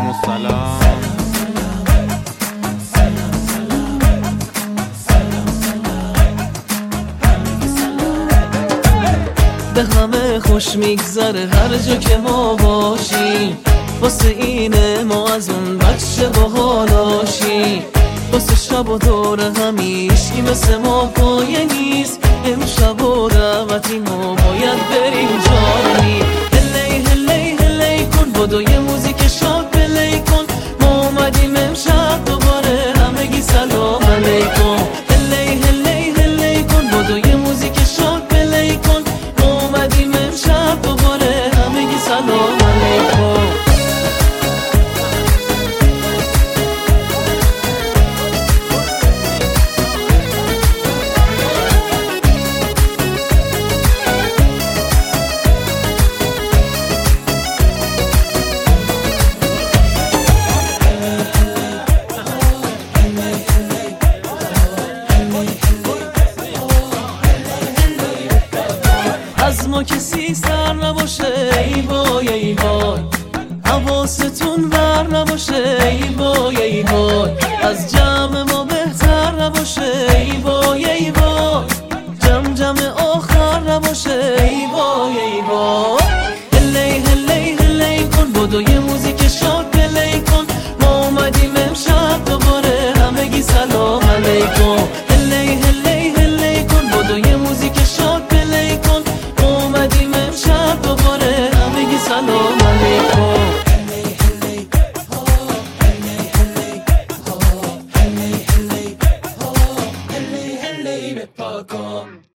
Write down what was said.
و سلام. به همه خوش میگذره هر جا که ما باشیم، واسه اینه ما از اون بچه باحالاشیم، واسه شب و دور همیشگی مثل ما پایه نیست، امشب و دعوتی ما باید بریم جایی. هلی هلی هلی کن بدو یه موزیک شاد پلی کن، ما اومدیم امشب دوباره همگی سلام علیکم. هلی هلی هلی کن بدو یه موزیک شاد پلی کن، ما اومدیم امشب دوباره همگی سلام علیکم. از ما کسی سر نباشه ای وای ای وای، حواستون بر نباشه ای وای ای وای، از جمع ما بهتر نباشه